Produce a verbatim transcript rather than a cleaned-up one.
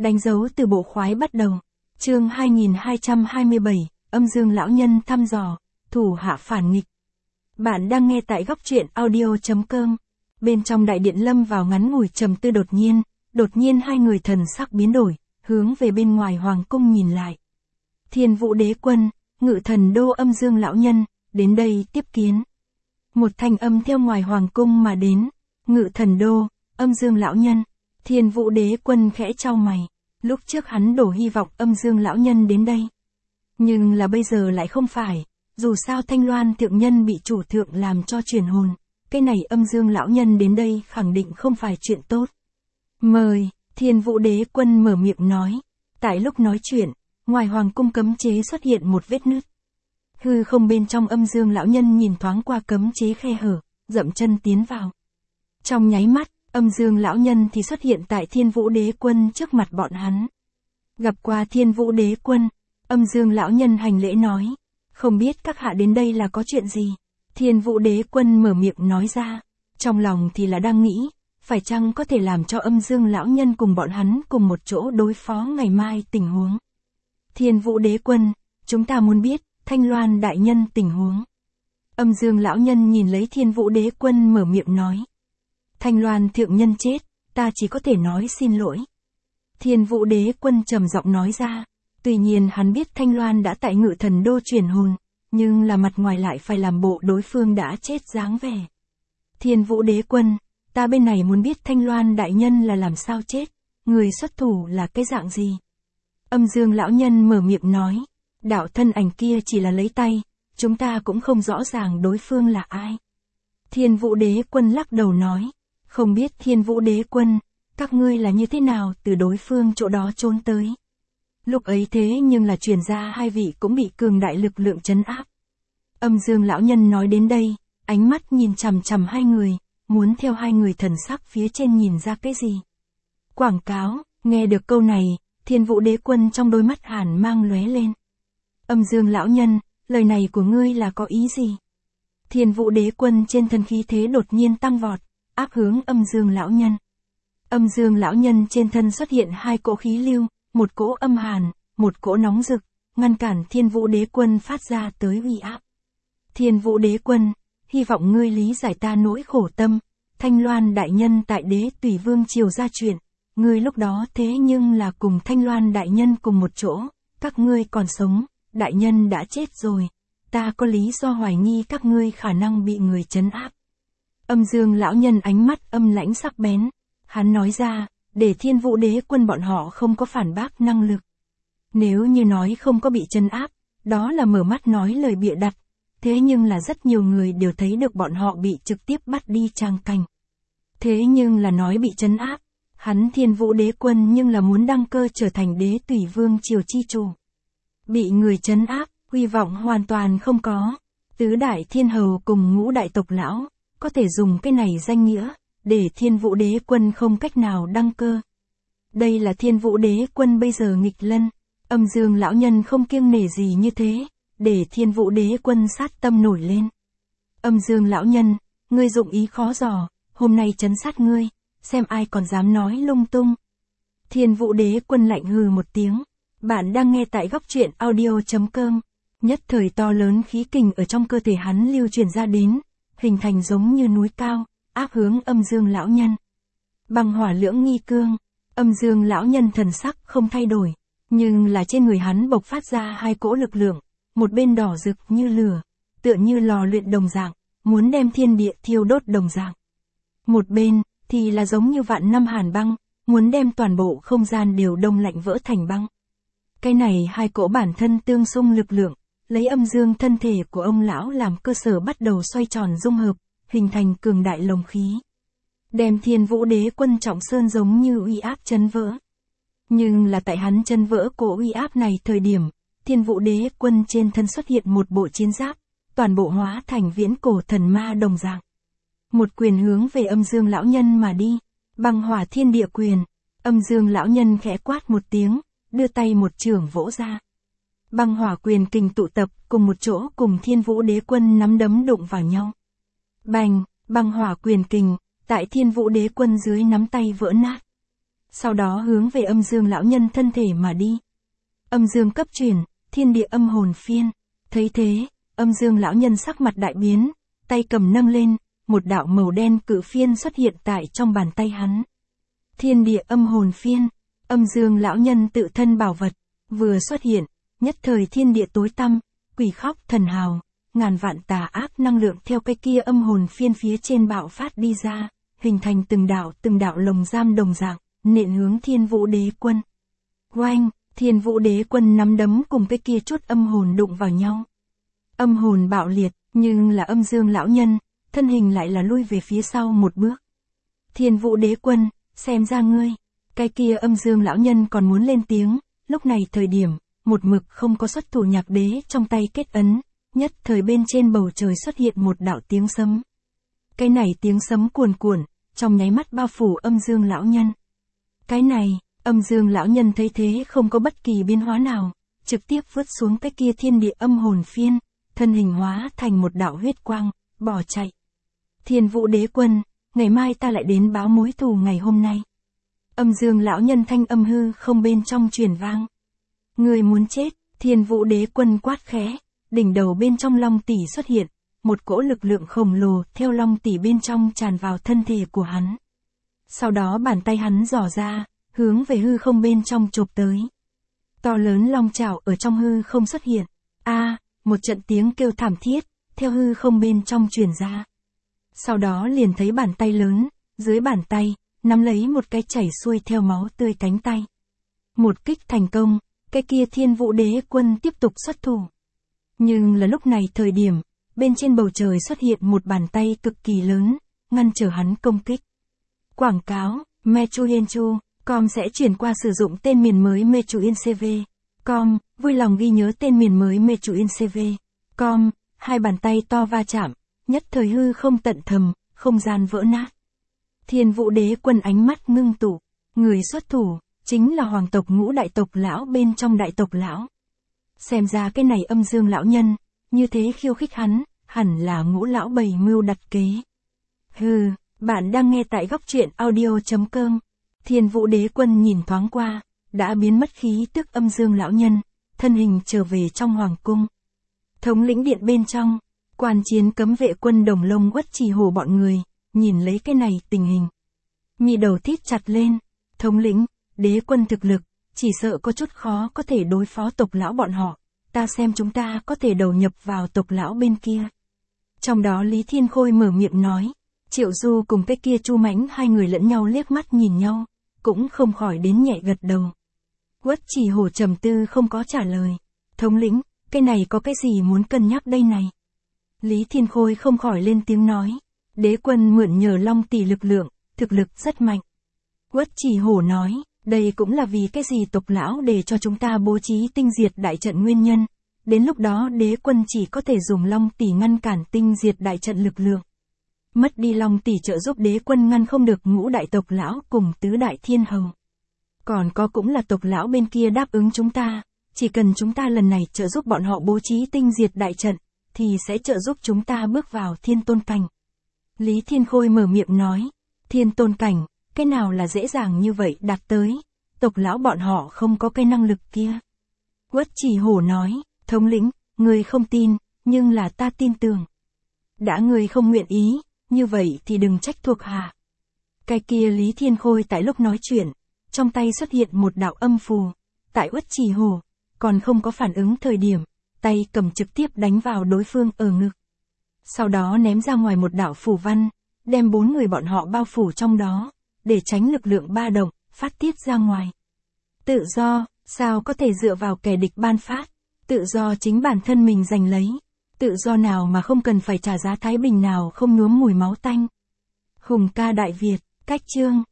Đánh dấu từ bộ khoái bắt đầu. Chương hai nghìn hai trăm hai mươi bảy, Âm Dương lão nhân thăm dò, thủ hạ phản nghịch. Bạn đang nghe tại góc truyện audio chấm com. Bên trong đại điện lâm vào ngắn ngủi trầm tư đột nhiên, đột nhiên hai người thần sắc biến đổi, hướng về bên ngoài hoàng cung nhìn lại. Thiên Vũ Đế Quân, Ngự Thần Đô Âm Dương lão nhân, đến đây tiếp kiến. Một thanh âm theo ngoài hoàng cung mà đến. Ngự Thần Đô, Âm Dương lão nhân. Thiên Vũ Đế Quân khẽ chau mày. Lúc trước hắn đổ hy vọng Âm Dương lão nhân đến đây. Nhưng là bây giờ lại không phải. Dù sao Thanh Loan thượng nhân bị chủ thượng làm cho chuyển hồn. Cái này Âm Dương lão nhân đến đây khẳng định không phải chuyện tốt. Mời, Thiên Vũ Đế Quân mở miệng nói. Tại lúc nói chuyện, ngoài hoàng cung cấm chế xuất hiện một vết nứt. Hư không bên trong Âm Dương lão nhân nhìn thoáng qua cấm chế khe hở, dậm chân tiến vào. Trong nháy mắt, Âm Dương lão nhân thì xuất hiện tại Thiên Vũ Đế Quân trước mặt bọn hắn. Gặp qua Thiên Vũ Đế Quân, Âm Dương lão nhân hành lễ nói, không biết các hạ đến đây là có chuyện gì. Thiên Vũ Đế Quân mở miệng nói ra, trong lòng thì là đang nghĩ, phải chăng có thể làm cho Âm Dương lão nhân cùng bọn hắn cùng một chỗ đối phó ngày mai tình huống. Thiên Vũ Đế Quân, chúng ta muốn biết Thanh Loan đại nhân tình huống. Âm Dương lão nhân nhìn lấy Thiên Vũ Đế Quân mở miệng nói. Thanh Loan thượng nhân chết, ta chỉ có thể nói xin lỗi. Thiên Vũ Đế Quân trầm giọng nói ra, tuy nhiên hắn biết Thanh Loan đã tại Ngự Thần Đô chuyển hồn, nhưng là mặt ngoài lại phải làm bộ đối phương đã chết dáng vẻ. Thiên Vũ Đế Quân, ta bên này muốn biết Thanh Loan đại nhân là làm sao chết, người xuất thủ là cái dạng gì. Âm Dương lão nhân mở miệng nói, đạo thân ảnh kia chỉ là lấy tay, chúng ta cũng không rõ ràng đối phương là ai. Thiên Vũ Đế Quân lắc đầu nói, không biết Thiên Vũ Đế Quân, các ngươi là như thế nào từ đối phương chỗ đó trốn tới. Lúc ấy thế nhưng là truyền ra hai vị cũng bị cường đại lực lượng trấn áp. Âm Dương lão nhân nói đến đây, ánh mắt nhìn chằm chằm hai người, muốn theo hai người thần sắc phía trên nhìn ra cái gì. Quảng cáo, nghe được câu này, Thiên Vũ Đế Quân trong đôi mắt hàn mang lóe lên. Âm Dương lão nhân, lời này của ngươi là có ý gì? Thiên Vũ Đế Quân trên thân khí thế đột nhiên tăng vọt, áp hướng Âm Dương lão nhân. Âm Dương lão nhân trên thân xuất hiện hai cỗ khí lưu, một cỗ âm hàn, một cỗ nóng rực, ngăn cản Thiên Vũ Đế Quân phát ra tới uy áp. Thiên Vũ Đế Quân, hy vọng ngươi lý giải ta nỗi khổ tâm, Thanh Loan đại nhân tại Đế Tùy Vương triều ra chuyện, ngươi lúc đó thế nhưng là cùng Thanh Loan đại nhân cùng một chỗ, các ngươi còn sống, đại nhân đã chết rồi, ta có lý do hoài nghi các ngươi khả năng bị người trấn áp. Âm Dương lão nhân ánh mắt âm lãnh sắc bén, hắn nói ra, để Thiên Vũ Đế Quân bọn họ không có phản bác năng lực. Nếu như nói không có bị trấn áp, đó là mở mắt nói lời bịa đặt, thế nhưng là rất nhiều người đều thấy được bọn họ bị trực tiếp bắt đi trang cảnh. Thế nhưng là nói bị trấn áp, hắn Thiên Vũ Đế Quân nhưng là muốn đăng cơ trở thành Đế Tùy Vương triều chi chủ. Bị người trấn áp, hy vọng hoàn toàn không có. Tứ đại thiên hầu cùng ngũ đại tộc lão, có thể dùng cái này danh nghĩa, để Thiên Vũ Đế Quân không cách nào đăng cơ. Đây là Thiên Vũ Đế Quân bây giờ nghịch lân, Âm Dương lão nhân không kiêng nể gì như thế, để Thiên Vũ Đế Quân sát tâm nổi lên. Âm Dương lão nhân, ngươi dụng ý khó dò, hôm nay trấn sát ngươi, xem ai còn dám nói lung tung. Thiên Vũ Đế Quân lạnh hừ một tiếng, bạn đang nghe tại góc truyện audio chấm com. Nhất thời to lớn khí kình ở trong cơ thể hắn lưu truyền ra đến, hình thành giống như núi cao, áp hướng Âm Dương lão nhân. Băng hỏa lưỡng nghi cương, Âm Dương lão nhân thần sắc không thay đổi, nhưng là trên người hắn bộc phát ra hai cỗ lực lượng, một bên đỏ rực như lửa, tựa như lò luyện đồng dạng, muốn đem thiên địa thiêu đốt đồng dạng. Một bên thì là giống như vạn năm hàn băng, muốn đem toàn bộ không gian đều đông lạnh vỡ thành băng. Cái này hai cỗ bản thân tương xung lực lượng, lấy Âm Dương thân thể của ông lão làm cơ sở bắt đầu xoay tròn dung hợp, hình thành cường đại lồng khí. Đem Thiên Vũ Đế Quân trọng sơn giống như uy áp chấn vỡ. Nhưng là tại hắn chân vỡ cỗ uy áp này thời điểm, Thiên Vũ Đế Quân trên thân xuất hiện một bộ chiến giáp, toàn bộ hóa thành viễn cổ thần ma đồng dạng. Một quyền hướng về Âm Dương lão nhân mà đi, băng hỏa thiên địa quyền. Âm Dương lão nhân khẽ quát một tiếng, đưa tay một chưởng vỗ ra. Băng hỏa quyền kình tụ tập cùng một chỗ cùng Thiên Vũ Đế Quân nắm đấm đụng vào nhau. Bành, băng hỏa quyền kình, tại Thiên Vũ Đế Quân dưới nắm tay vỡ nát. sau đó hướng về âm dương lão nhân thân thể mà đi. Âm dương cấp chuyển, thiên địa âm hồn phiên. Thấy thế, âm dương lão nhân sắc mặt đại biến, tay cầm nâng lên, một đạo màu đen cự phiên xuất hiện tại trong bàn tay hắn. Thiên địa âm hồn phiên, âm dương lão nhân tự thân bảo vật, vừa xuất hiện, nhất thời thiên địa tối tăm, quỷ khóc thần hào, ngàn vạn tà ác năng lượng theo cái kia âm hồn phiên phía trên bạo phát đi ra, hình thành từng đạo từng đạo lồng giam đồng dạng, nện hướng Thiên Vũ Đế Quân. Oanh, Thiên Vũ Đế Quân nắm đấm cùng cái kia chút âm hồn đụng vào nhau. Âm hồn bạo liệt, nhưng là âm dương lão nhân, thân hình lại là lui về phía sau một bước. Thiên Vũ Đế Quân, xem ra ngươi, cái kia âm dương lão nhân còn muốn lên tiếng, lúc này thời điểm, một mực không có xuất thủ Nhạc Đế trong tay kết ấn, nhất thời bên trên bầu trời xuất hiện một đạo tiếng sấm. Cái này tiếng sấm cuồn cuộn, trong nháy mắt bao phủ âm dương lão nhân. Cái này, âm dương lão nhân thấy thế không có bất kỳ biến hóa nào, trực tiếp vứt xuống cái kia thiên địa âm hồn phiên, thân hình hóa thành một đạo huyết quang, bỏ chạy. Thiên Vũ Đế Quân, ngày mai ta lại đến báo mối thù ngày hôm nay. Âm dương lão nhân thanh âm hư không bên trong truyền vang. Người muốn chết, Thiên Vũ Đế Quân quát khẽ, đỉnh đầu bên trong long tỷ xuất hiện, một cỗ lực lượng khổng lồ theo long tỷ bên trong tràn vào thân thể của hắn. Sau đó bàn tay hắn giỏ ra, hướng về hư không bên trong chộp tới. To lớn long chảo ở trong hư không xuất hiện. A, à, một trận tiếng kêu thảm thiết, theo hư không bên trong truyền ra. Sau đó liền thấy bàn tay lớn, dưới bàn tay, nắm lấy một cái chảy xuôi theo máu tươi cánh tay. Một kích thành công, cái kia Thiên Vũ Đế Quân tiếp tục xuất thủ. Nhưng là lúc này thời điểm, bên trên bầu trời xuất hiện một bàn tay cực kỳ lớn, ngăn trở hắn công kích. Quảng cáo, Mechuyenchu, com sẽ chuyển qua sử dụng tên miền mới Mechuincv. Com, vui lòng ghi nhớ tên miền mới Mechuincv. Com, hai bàn tay to va chạm, nhất thời hư không tận thầm, không gian vỡ nát. Thiên Vũ Đế Quân ánh mắt ngưng tụ, người xuất thủ, chính là hoàng tộc Ngũ đại tộc lão bên trong đại tộc lão. Xem ra cái này âm dương lão nhân, như thế khiêu khích hắn, hẳn là Ngũ lão bày mưu đặt kế. Hừ, bạn đang nghe tại góc truyện audio chấm com. Thiên Vũ Đế Quân nhìn thoáng qua, đã biến mất khí tức âm dương lão nhân, thân hình trở về trong hoàng cung. Thống lĩnh điện bên trong, quan chiến cấm vệ quân Đồng Lông Uất Trì Hổ bọn người, nhìn lấy cái này tình hình. Mi đầu thít chặt lên, thống lĩnh, đế quân thực lực, chỉ sợ có chút khó có thể đối phó tộc lão bọn họ, ta xem chúng ta có thể đầu nhập vào tộc lão bên kia. Trong đó Lý Thiên Khôi mở miệng nói, Triệu Du cùng cái kia Chu Mãnh hai người lẫn nhau liếc mắt nhìn nhau, cũng không khỏi đến nhẹ gật đầu. Uất Trì Hổ trầm tư không có trả lời, thống lĩnh, cái này có cái gì muốn cân nhắc đây này? Lý Thiên Khôi không khỏi lên tiếng nói, đế quân mượn nhờ long tỷ lực lượng, thực lực rất mạnh. Uất Trì Hổ nói, đây cũng là vì cái gì tộc lão để cho chúng ta bố trí tinh diệt đại trận nguyên nhân. Đến lúc đó đế quân chỉ có thể dùng long tỷ ngăn cản tinh diệt đại trận lực lượng. Mất đi long tỷ trợ giúp đế quân ngăn không được Ngũ đại tộc lão cùng tứ đại thiên hầu. Còn có cũng là tộc lão bên kia đáp ứng chúng ta, chỉ cần chúng ta lần này trợ giúp bọn họ bố trí tinh diệt đại trận, thì sẽ trợ giúp chúng ta bước vào thiên tôn cảnh. Lý Thiên Khôi mở miệng nói, thiên tôn cảnh, cái nào là dễ dàng như vậy đạt tới, tộc lão bọn họ không có cái năng lực kia. Uất Trì Hổ nói, thống lĩnh, người không tin, nhưng là ta tin tưởng. Đã người không nguyện ý, như vậy thì đừng trách thuộc hạ. Cái kia Lý Thiên Khôi tại lúc nói chuyện, trong tay xuất hiện một đạo âm phù, tại Uất Trì Hổ, còn không có phản ứng thời điểm, tay cầm trực tiếp đánh vào đối phương ở ngực. Sau đó ném ra ngoài một đạo phù văn, đem bốn người bọn họ bao phủ trong đó, để tránh lực lượng ba động, phát tiết ra ngoài. Tự do, sao có thể dựa vào kẻ địch ban phát, tự do chính bản thân mình giành lấy, tự do nào mà không cần phải trả giá thái bình nào không nhuốm mùi máu tanh. Hùng ca Đại Việt, cách chương.